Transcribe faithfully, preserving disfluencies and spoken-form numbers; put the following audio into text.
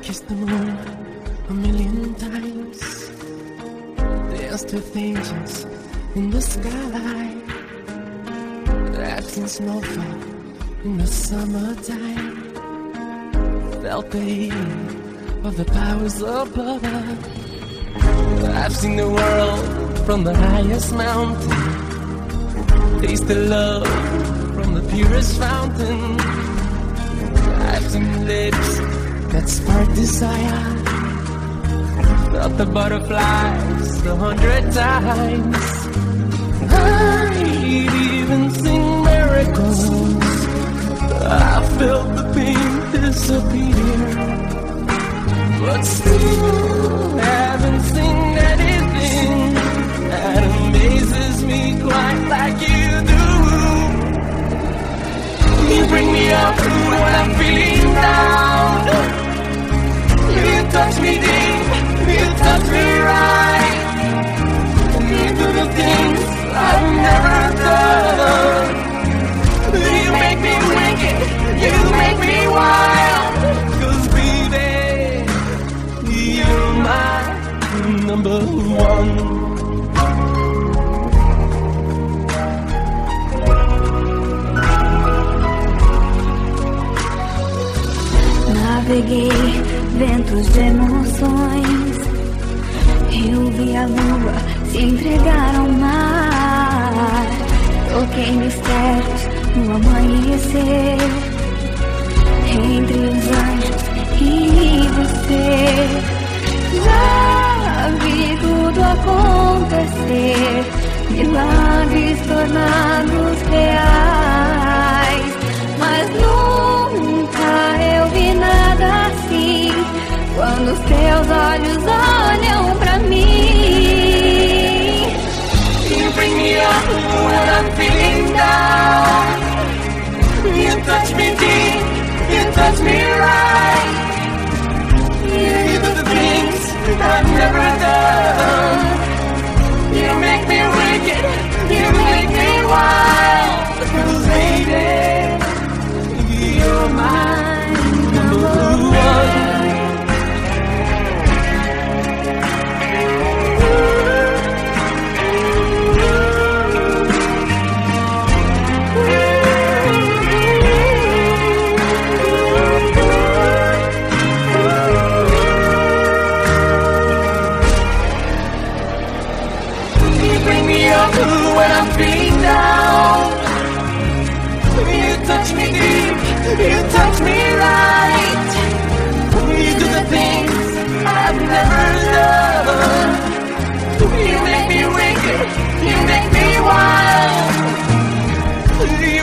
kissed the moon a million times, danced with angels in the sky. I've seen snowfall in the summertime, felt the heat of the powers above. I've seen the world from the highest mountain, tasted love from the purest fountain. I've seen lips that spark desire, felt the butterflies a hundred times. I'd even seen miracles, I felt the pain disappear, but still haven't seen anything that amazes me quite like you do. You bring me up when I'm feeling down, you touch me deep, you touch me right, you do the things I've never done. You make me wicked, you make me wild, 'cause baby, you're my number one. Naveguei ventos de emoções, eu vi a lua se entregar ao mar, toquei mistérios no amanhecer, entre os anjos e você. Já vi tudo acontecer, milagres tornados reais, mas nunca eu vi nada assim, quando os teus olhos olham pra mim. You bring me up when I'm feeling down, you touch me deep, you touch me right, you do the things I've never done. You make me wicked, you make me wild, 'cause baby, you're my number one. When I'm feeling down, you touch me deep, you touch me right, you do the things I've never done. You make me wicked, you make me wild,